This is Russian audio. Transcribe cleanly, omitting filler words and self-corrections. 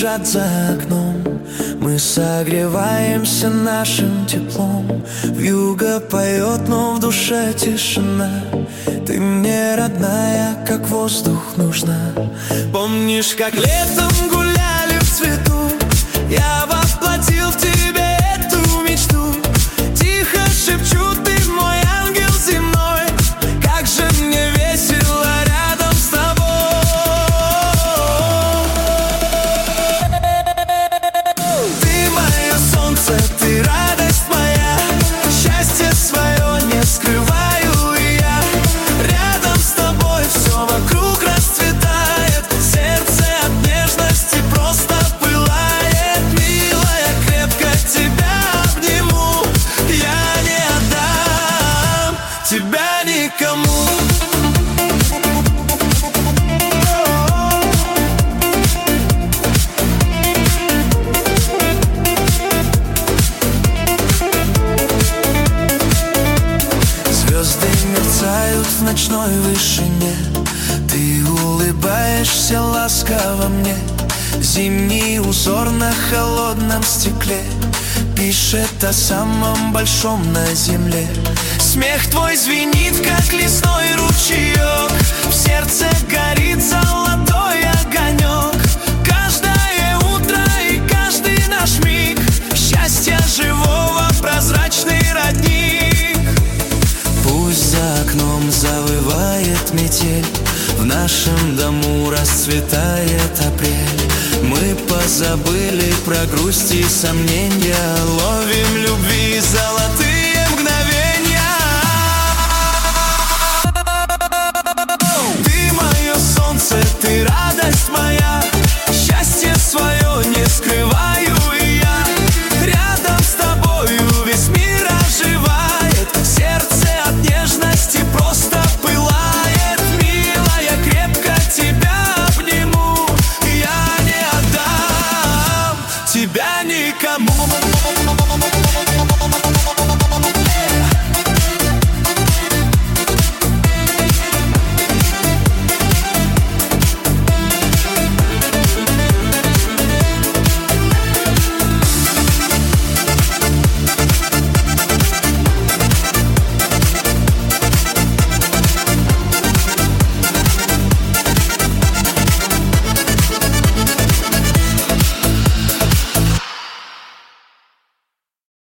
кружат за окном. Мы согреваемся нашим теплом. Вьюга поет, но в душе тишина. Ты мне родная, как воздух нужна. Помнишь, как летом гуляли в цвету? Я воплотил в тебе эту мечту. Тихо шепчу, ты мой ангел земной. Как же мне весело рядом с тобой. Ты мое солнце, ты радость моя. Счастье свое не скрываю и я. Рядом с тобой все вокруг расцветает. Сердце от нежности просто пылает. Милая, крепко тебя обниму. Я не отдам тебя никому. Звезды мерцают в ночной вышине. Ты улыбаешься ласково мне. Зимний узор на холодном стекле пишет о самом большом на земле. Смех твой звенит, как лесной ручеек. В сердце горит золотой огонек. Каждое утро и каждый наш миг счастья живого прозрачный родник. Пусть за окном завывает метель, в нашем дому расцветает апрель. Мы позабыли про грусть и сомнения, ловим любви золотые